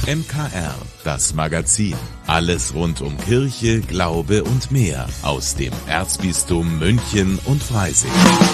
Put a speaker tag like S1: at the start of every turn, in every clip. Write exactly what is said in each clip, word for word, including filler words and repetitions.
S1: M K R, das Magazin. Alles rund um Kirche, Glaube und mehr aus dem Erzbistum München und Freising.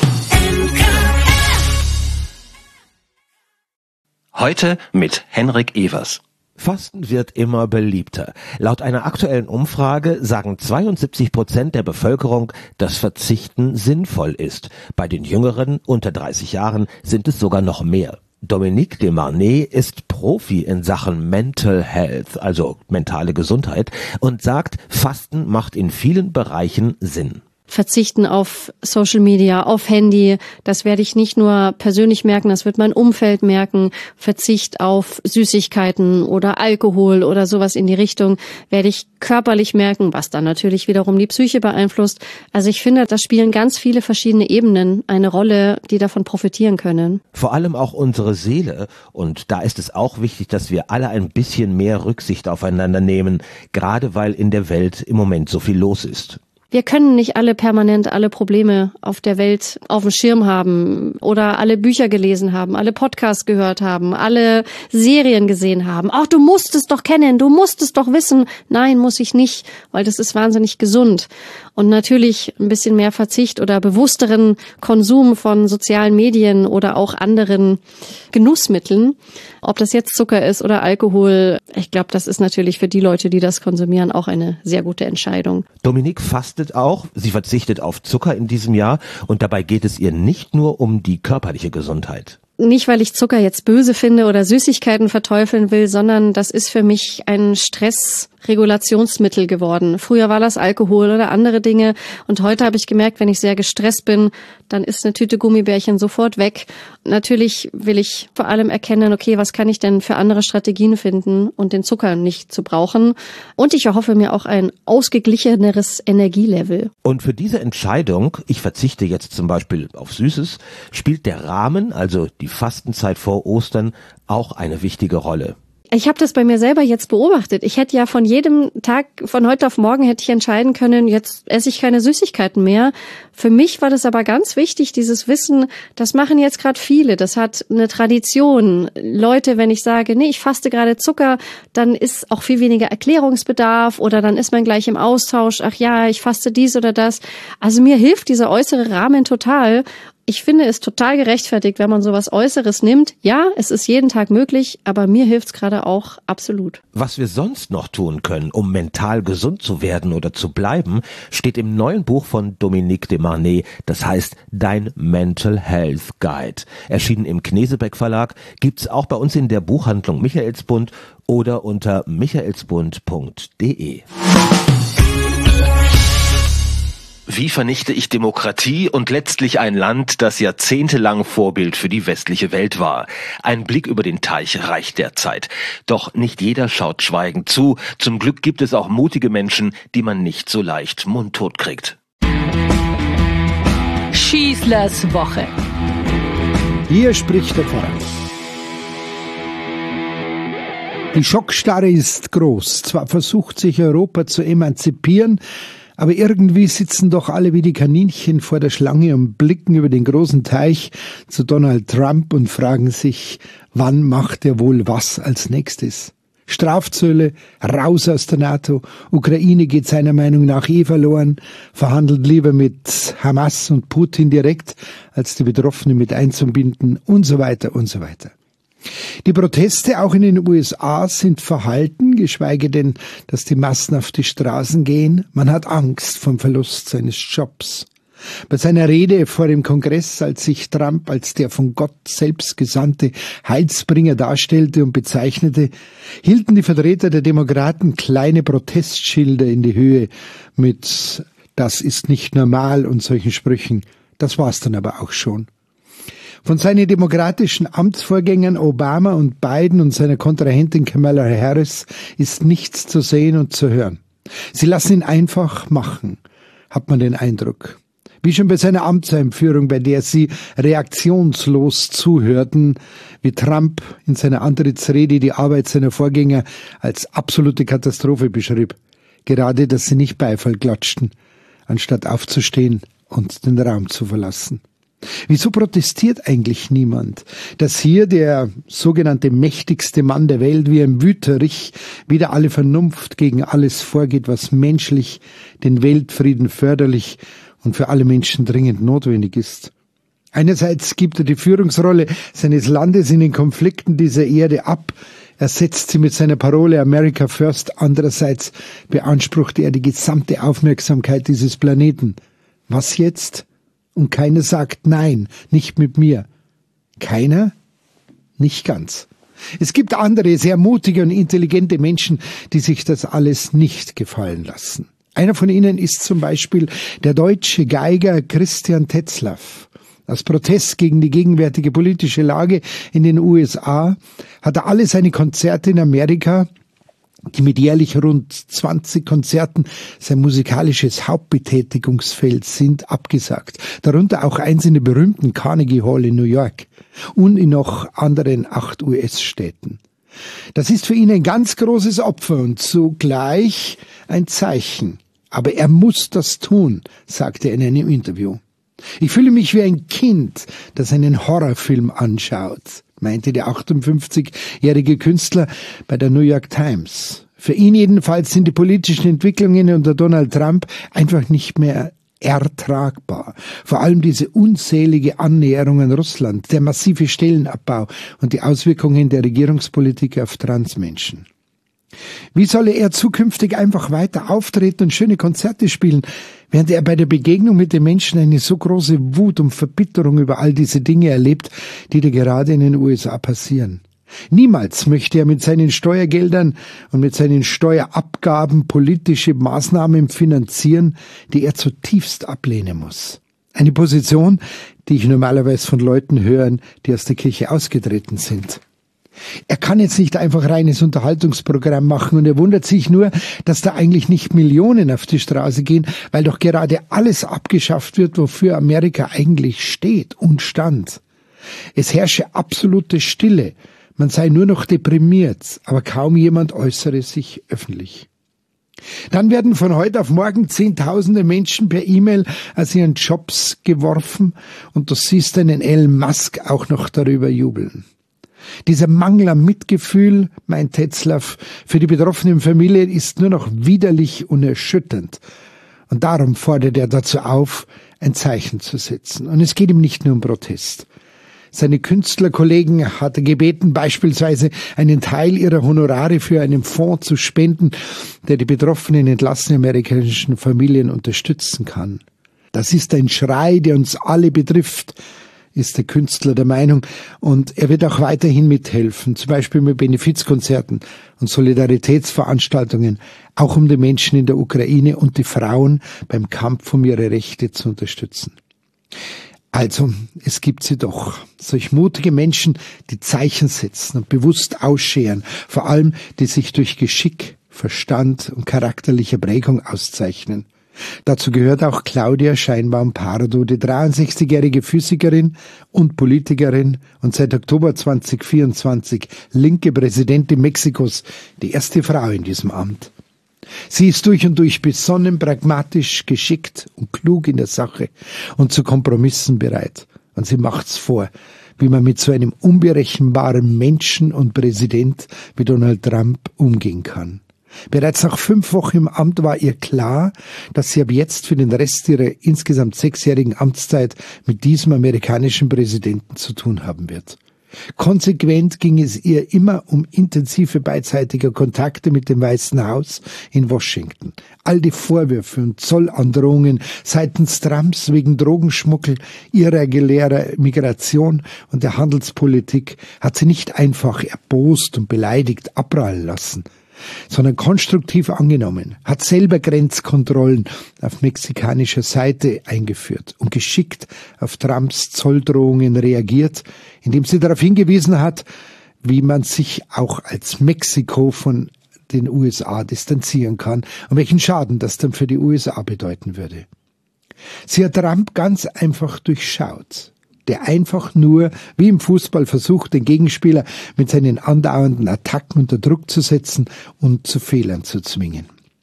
S2: Heute mit Henrik Evers.
S3: Fasten wird immer beliebter. Laut einer aktuellen Umfrage sagen zweiundsiebzig Prozent der Bevölkerung, dass Verzichten sinnvoll ist. Bei den Jüngeren unter dreißig Jahren sind es sogar noch mehr. Dominique de Marnay ist Profi in Sachen Mental Health, also mentale Gesundheit, und sagt, Fasten macht in vielen Bereichen Sinn.
S4: Verzichten auf Social Media, auf Handy, das werde ich nicht nur persönlich merken, das wird mein Umfeld merken. Verzicht auf Süßigkeiten oder Alkohol oder sowas in die Richtung werde ich körperlich merken, was dann natürlich wiederum die Psyche beeinflusst. Also ich finde, da spielen ganz viele verschiedene Ebenen eine Rolle, die davon profitieren können.
S3: Vor allem auch unsere Seele, und da ist es auch wichtig, dass wir alle ein bisschen mehr Rücksicht aufeinander nehmen, gerade weil in der Welt im Moment so viel los ist.
S4: Wir können nicht alle permanent alle Probleme auf der Welt auf dem Schirm haben oder alle Bücher gelesen haben, alle Podcasts gehört haben, alle Serien gesehen haben. Ach, du musst es doch kennen, du musst es doch wissen. Nein, muss ich nicht, weil das ist wahnsinnig gesund. Und natürlich ein bisschen mehr Verzicht oder bewussteren Konsum von sozialen Medien oder auch anderen Genussmitteln. Ob das jetzt Zucker ist oder Alkohol, ich glaube, das ist natürlich für die Leute, die das konsumieren, auch eine sehr gute Entscheidung.
S3: Dominique fastet auch. Sie verzichtet auf Zucker in diesem Jahr und dabei geht es ihr nicht nur um die körperliche Gesundheit.
S4: Nicht, weil ich Zucker jetzt böse finde oder Süßigkeiten verteufeln will, sondern das ist für mich ein Stressregulationsmittel geworden. Früher war das Alkohol oder andere Dinge und heute habe ich gemerkt, wenn ich sehr gestresst bin, dann ist eine Tüte Gummibärchen sofort weg. Natürlich will ich vor allem erkennen, okay, was kann ich denn für andere Strategien finden und den Zucker nicht zu brauchen. Und ich erhoffe mir auch ein ausgeglicheneres Energielevel.
S3: Und für diese Entscheidung, ich verzichte jetzt zum Beispiel auf Süßes, spielt der Rahmen, also die Fastenzeit vor Ostern, auch eine wichtige Rolle.
S4: Ich habe das bei mir selber jetzt beobachtet. Ich hätte ja von jedem Tag, von heute auf morgen hätte ich entscheiden können, jetzt esse ich keine Süßigkeiten mehr. Für mich war das aber ganz wichtig, dieses Wissen, das machen jetzt gerade viele, das hat eine Tradition. Leute, wenn ich sage, nee, ich faste gerade Zucker, dann ist auch viel weniger Erklärungsbedarf oder dann ist man gleich im Austausch, ach ja, ich faste dies oder das. Also mir hilft dieser äußere Rahmen total. Ich finde es total gerechtfertigt, wenn man sowas Äußeres nimmt. Ja, es ist jeden Tag möglich, aber mir hilft es gerade auch absolut.
S3: Was wir sonst noch tun können, um mental gesund zu werden oder zu bleiben, steht im neuen Buch von Dominique de Marnay, das heißt Dein Mental Health Guide. Erschienen im Knesebeck Verlag, gibt's auch bei uns in der Buchhandlung Michaelsbund oder unter michaelsbund punkt de.
S2: Wie vernichte ich Demokratie und letztlich ein Land, das jahrzehntelang Vorbild für die westliche Welt war? Ein Blick über den Teich reicht derzeit. Doch nicht jeder schaut schweigend zu. Zum Glück gibt es auch mutige Menschen, die man nicht so leicht mundtot kriegt.
S5: Schießlers Woche.
S6: Hier spricht der Pfarrer. Die Schockstarre ist groß. Zwar versucht sich Europa zu emanzipieren, aber irgendwie sitzen doch alle wie die Kaninchen vor der Schlange und blicken über den großen Teich zu Donald Trump und fragen sich, wann macht er wohl was als nächstes? Strafzölle, raus aus der NATO, Ukraine geht seiner Meinung nach eh verloren, verhandelt lieber mit Hamas und Putin direkt, als die Betroffenen mit einzubinden und so weiter und so weiter. Die Proteste auch in den U S A sind verhalten, geschweige denn, dass die Massen auf die Straßen gehen. Man hat Angst vom Verlust seines Jobs. Bei seiner Rede vor dem Kongress, als sich Trump als der von Gott selbst gesandte Heilsbringer darstellte und bezeichnete, hielten die Vertreter der Demokraten kleine Protestschilder in die Höhe mit „Das ist nicht normal" und solchen Sprüchen. Das war's dann aber auch schon. Von seinen demokratischen Amtsvorgängern Obama und Biden und seiner Kontrahentin Kamala Harris ist nichts zu sehen und zu hören. Sie lassen ihn einfach machen, hat man den Eindruck. Wie schon bei seiner Amtseinführung, bei der sie reaktionslos zuhörten, wie Trump in seiner Antrittsrede die Arbeit seiner Vorgänger als absolute Katastrophe beschrieb. Gerade, dass sie nicht Beifall klatschten, anstatt aufzustehen und den Raum zu verlassen. Wieso protestiert eigentlich niemand, dass hier der sogenannte mächtigste Mann der Welt wie ein Wüterich wieder alle Vernunft gegen alles vorgeht, was menschlich, den Weltfrieden förderlich und für alle Menschen dringend notwendig ist? Einerseits gibt er die Führungsrolle seines Landes in den Konflikten dieser Erde ab, er setzt sie mit seiner Parole America First, andererseits beansprucht er die gesamte Aufmerksamkeit dieses Planeten. Was jetzt? Und keiner sagt nein, nicht mit mir. Keiner? Nicht ganz. Es gibt andere, sehr mutige und intelligente Menschen, die sich das alles nicht gefallen lassen. Einer von ihnen ist zum Beispiel der deutsche Geiger Christian Tetzlaff. Als Protest gegen die gegenwärtige politische Lage in den U S A hat er alle seine Konzerte in Amerika, die mit jährlich rund zwanzig Konzerten sein musikalisches Hauptbetätigungsfeld sind, abgesagt. Darunter auch eins in der berühmten Carnegie Hall in New York und in noch anderen acht U S-Städten. Das ist für ihn ein ganz großes Opfer und zugleich ein Zeichen. Aber er muss das tun, sagte er in einem Interview. Ich fühle mich wie ein Kind, das einen Horrorfilm anschaut, meinte der achtundfünfzigjährige Künstler bei der New York Times. Für ihn jedenfalls sind die politischen Entwicklungen unter Donald Trump einfach nicht mehr ertragbar. Vor allem diese unzählige Annäherung an Russland, der massive Stellenabbau und die Auswirkungen der Regierungspolitik auf Transmenschen. Wie solle er zukünftig einfach weiter auftreten und schöne Konzerte spielen, während er bei der Begegnung mit den Menschen eine so große Wut und Verbitterung über all diese Dinge erlebt, die da gerade in den U S A passieren? Niemals möchte er mit seinen Steuergeldern und mit seinen Steuerabgaben politische Maßnahmen finanzieren, die er zutiefst ablehnen muss. Eine Position, die ich normalerweise von Leuten höre, die aus der Kirche ausgetreten sind. Er kann jetzt nicht einfach reines Unterhaltungsprogramm machen und er wundert sich nur, dass da eigentlich nicht Millionen auf die Straße gehen, weil doch gerade alles abgeschafft wird, wofür Amerika eigentlich steht und stand. Es herrsche absolute Stille, man sei nur noch deprimiert, aber kaum jemand äußere sich öffentlich. Dann werden von heute auf morgen Zehntausende Menschen per E-Mail aus ihren Jobs geworfen und du siehst einen Elon Musk auch noch darüber jubeln. Dieser Mangel an Mitgefühl, meint Tetzlaff, für die betroffenen Familien ist nur noch widerlich und erschütternd. Und darum fordert er dazu auf, ein Zeichen zu setzen. Und es geht ihm nicht nur um Protest. Seine Künstlerkollegen hat er gebeten, beispielsweise einen Teil ihrer Honorare für einen Fonds zu spenden, der die betroffenen entlassenen amerikanischen Familien unterstützen kann. Das ist ein Schrei, der uns alle betrifft, ist der Künstler der Meinung, und er wird auch weiterhin mithelfen, zum Beispiel mit Benefizkonzerten und Solidaritätsveranstaltungen, auch um die Menschen in der Ukraine und die Frauen beim Kampf um ihre Rechte zu unterstützen. Also, es gibt sie doch, solch mutige Menschen, die Zeichen setzen und bewusst ausscheren, vor allem die sich durch Geschick, Verstand und charakterliche Prägung auszeichnen. Dazu gehört auch Claudia Scheinbaum-Pardo, die dreiundsechzigjährige Physikerin und Politikerin und seit Oktober zweitausendvierundzwanzig linke Präsidentin Mexikos, die erste Frau in diesem Amt. Sie ist durch und durch besonnen, pragmatisch, geschickt und klug in der Sache und zu Kompromissen bereit. Und sie macht's vor, wie man mit so einem unberechenbaren Menschen und Präsident wie Donald Trump umgehen kann. Bereits nach fünf Wochen im Amt war ihr klar, dass sie ab jetzt für den Rest ihrer insgesamt sechsjährigen Amtszeit mit diesem amerikanischen Präsidenten zu tun haben wird. Konsequent ging es ihr immer um intensive beidseitige Kontakte mit dem Weißen Haus in Washington. All die Vorwürfe und Zollandrohungen seitens Trumps wegen Drogenschmuggel, irregulärer Migration und der Handelspolitik hat sie nicht einfach erbost und beleidigt abprallen lassen, sondern konstruktiv angenommen, hat selber Grenzkontrollen auf mexikanischer Seite eingeführt und geschickt auf Trumps Zolldrohungen reagiert, indem sie darauf hingewiesen hat, wie man sich auch als Mexiko von den U S A distanzieren kann und welchen Schaden das dann für die U S A bedeuten würde. Sie hat Trump ganz einfach durchschaut, der einfach nur, wie im Fußball, versucht, den Gegenspieler mit seinen andauernden Attacken unter Druck zu setzen und zu Fehlern zu zwingen.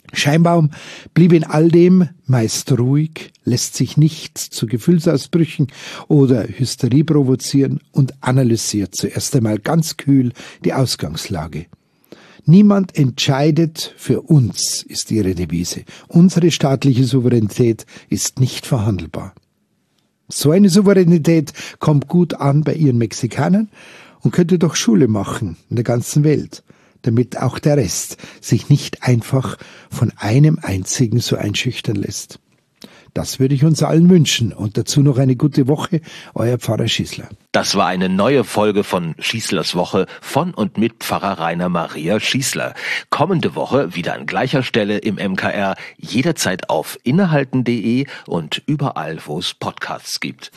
S6: Scheinbaum blieb in all dem meist ruhig, lässt sich nicht zu Gefühlsausbrüchen oder Hysterie provozieren und analysiert zuerst einmal ganz kühl die Ausgangslage. Niemand entscheidet für uns, ist ihre Devise. Unsere staatliche Souveränität ist nicht verhandelbar. So eine Souveränität kommt gut an bei ihren Mexikanern und könnte doch Schule machen in der ganzen Welt, damit auch der Rest sich nicht einfach von einem einzigen so einschüchtern lässt. Das würde ich uns allen wünschen und dazu noch eine gute Woche, euer Pfarrer Schießler.
S2: Das war eine neue Folge von Schießlers Woche von und mit Pfarrer Rainer Maria Schießler. Kommende Woche wieder an gleicher Stelle im M K R, jederzeit auf innehalten punkt de und überall, wo es Podcasts gibt.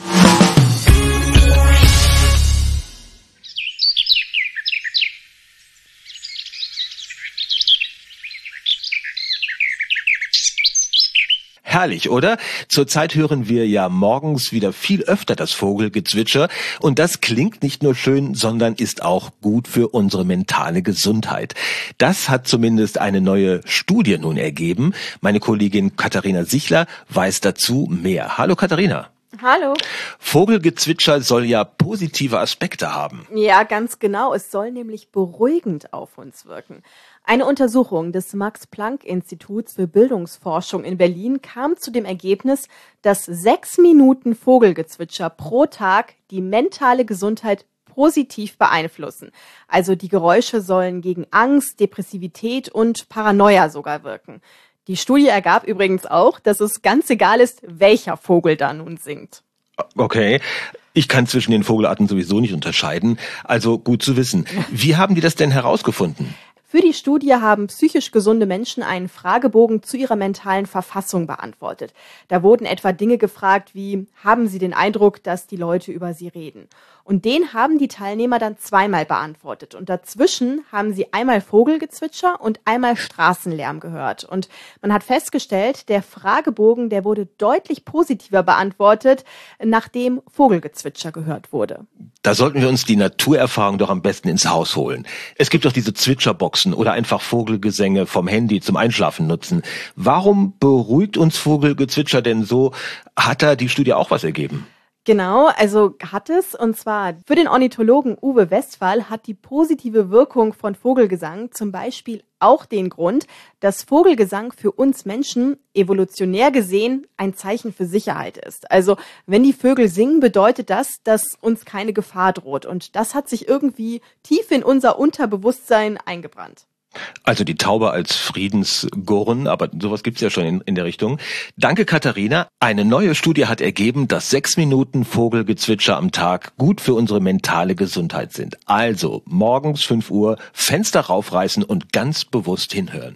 S2: Herrlich, oder? Zurzeit hören wir ja morgens wieder viel öfter das Vogelgezwitscher und das klingt nicht nur schön, sondern ist auch gut für unsere mentale Gesundheit. Das hat zumindest eine neue Studie nun ergeben. Meine Kollegin Katharina Sichler weiß dazu mehr. Hallo Katharina.
S7: Hallo.
S2: Vogelgezwitscher soll ja positive Aspekte haben.
S7: Ja, ganz genau. Es soll nämlich beruhigend auf uns wirken. Eine Untersuchung des Max-Planck-Instituts für Bildungsforschung in Berlin kam zu dem Ergebnis, dass sechs Minuten Vogelgezwitscher pro Tag die mentale Gesundheit positiv beeinflussen. Also die Geräusche sollen gegen Angst, Depressivität und Paranoia sogar wirken. Die Studie ergab übrigens auch, dass es ganz egal ist, welcher Vogel da nun singt.
S2: Okay, ich kann zwischen den Vogelarten sowieso nicht unterscheiden, also gut zu wissen. Wie haben die das denn herausgefunden?
S7: Für die Studie haben psychisch gesunde Menschen einen Fragebogen zu ihrer mentalen Verfassung beantwortet. Da wurden etwa Dinge gefragt wie, haben Sie den Eindruck, dass die Leute über Sie reden? Und den haben die Teilnehmer dann zweimal beantwortet. Und dazwischen haben sie einmal Vogelgezwitscher und einmal Straßenlärm gehört. Und man hat festgestellt, der Fragebogen, der wurde deutlich positiver beantwortet, nachdem Vogelgezwitscher gehört wurde.
S2: Da sollten wir uns die Naturerfahrung doch am besten ins Haus holen. Es gibt doch diese Zwitscherboxen oder einfach Vogelgesänge vom Handy zum Einschlafen nutzen. Warum beruhigt uns Vogelgezwitscher denn so? Hat da die Studie auch was ergeben?
S7: Genau, also hat es, und zwar für den Ornithologen Uwe Westphal hat die positive Wirkung von Vogelgesang zum Beispiel auch den Grund, dass Vogelgesang für uns Menschen evolutionär gesehen ein Zeichen für Sicherheit ist. Also wenn die Vögel singen, bedeutet das, dass uns keine Gefahr droht. Und das hat sich irgendwie tief in unser Unterbewusstsein eingebrannt.
S2: Also die Taube als Friedensgurren, aber sowas gibt's ja schon in, in der Richtung. Danke, Katharina. Eine neue Studie hat ergeben, dass sechs Minuten Vogelgezwitscher am Tag gut für unsere mentale Gesundheit sind. Also morgens fünf Uhr Fenster raufreißen und ganz bewusst hinhören.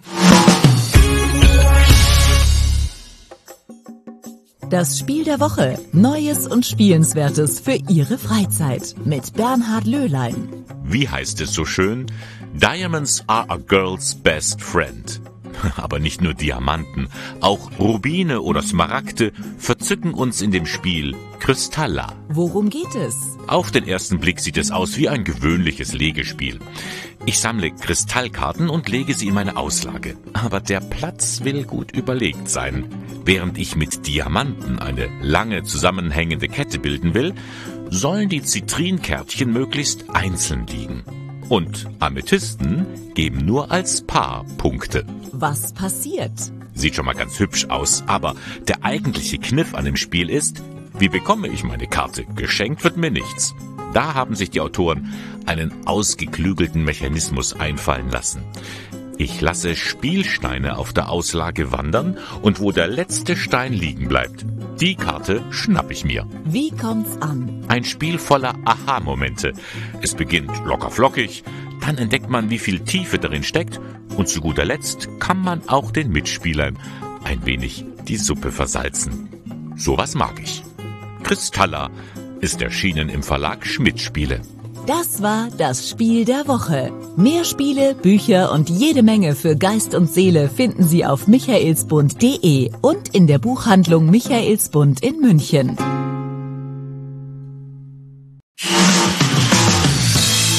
S5: Das Spiel der Woche. Neues und Spielenswertes für Ihre Freizeit. Mit Bernhard Löhlein.
S1: Wie heißt es so schön? Diamonds are a girl's best friend. Aber nicht nur Diamanten, auch Rubine oder Smaragde verzücken uns in dem Spiel Kristalla.
S5: Worum geht es?
S1: Auf den ersten Blick sieht es aus wie ein gewöhnliches Legespiel. Ich sammle Kristallkarten und lege sie in meine Auslage. Aber der Platz will gut überlegt sein. Während ich mit Diamanten eine lange zusammenhängende Kette bilden will, sollen die Zitrinkärtchen möglichst einzeln liegen. Und Amethysten geben nur als Paar Punkte.
S5: Was passiert?
S1: Sieht schon mal ganz hübsch aus, aber der eigentliche Kniff an dem Spiel ist, wie bekomme ich meine Karte? Geschenkt wird mir nichts. Da haben sich die Autoren einen ausgeklügelten Mechanismus einfallen lassen. Ich lasse Spielsteine auf der Auslage wandern und wo der letzte Stein liegen bleibt, die Karte schnapp ich mir.
S5: Wie kommt's an?
S1: Ein Spiel voller Aha-Momente. Es beginnt locker flockig, dann entdeckt man, wie viel Tiefe darin steckt und zu guter Letzt kann man auch den Mitspielern ein wenig die Suppe versalzen. Sowas mag ich. Kristalla ist erschienen im Verlag Schmidt Spiele.
S5: Das war das Spiel der Woche. Mehr Spiele, Bücher und jede Menge für Geist und Seele finden Sie auf michaelsbund punkt de und in der Buchhandlung Michaelsbund in München.
S2: Vielen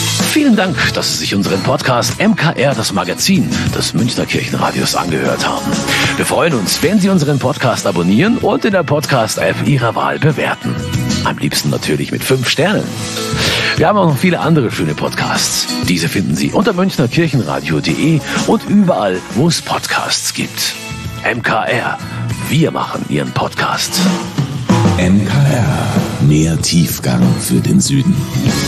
S2: Vielen Dank, dass Sie sich unseren Podcast M K R, das Magazin des Münchner Kirchenradios, angehört haben. Wir freuen uns, wenn Sie unseren Podcast abonnieren und in der Podcast-App Ihrer Wahl bewerten. Am liebsten natürlich mit fünf Sternen. Wir haben auch noch viele andere schöne Podcasts. Diese finden Sie unter münchner kirchenradio punkt de und überall, wo es Podcasts gibt. M K R, wir machen Ihren Podcast.
S8: M K R, mehr Tiefgang für den Süden.